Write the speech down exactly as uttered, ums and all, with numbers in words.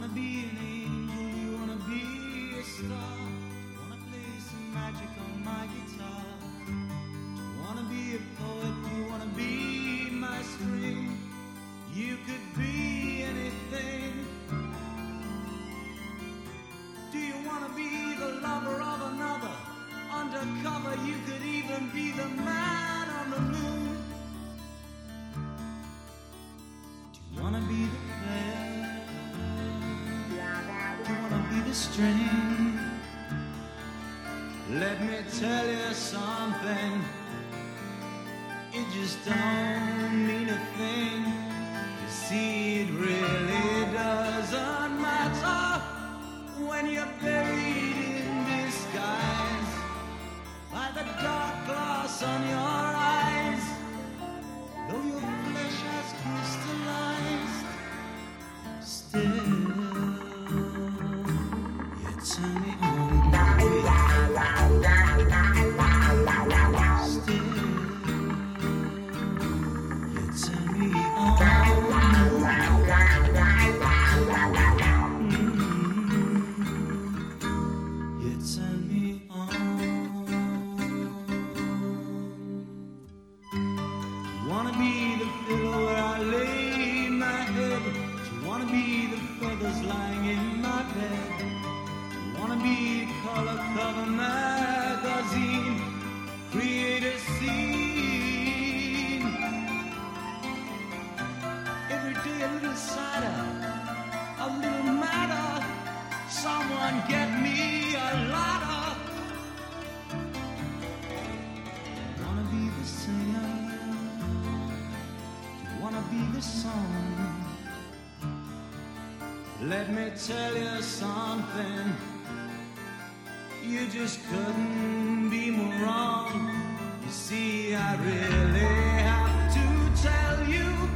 be an angel, you wanna be a star. Wanna play some magic on my guitar. Wanna be a poet, you wanna be my string. You could be anything. Do you wanna be the lover of another? Undercover, you could even be the man on the moon. Do you wanna be the player? Do you wanna be the string? Let me tell you something. It just don't mean a thing. You see, it really doesn't matter when you're buried in disguise by the dark glass on your eyes. Though your flesh has crystallized, still you turn me on. Still you turn me on. You turn me on. You wanna be the pillow where I lay my head? Do you wanna be the feathers lying in my bed? Do you wanna be a color cover magazine? Create a scene. Every day a little sadder, a little madder. Someone get me a ladder. Wanna be the singer? You wanna be the song? Let me tell you something. You just couldn't be more wrong. You see, I really have to tell you.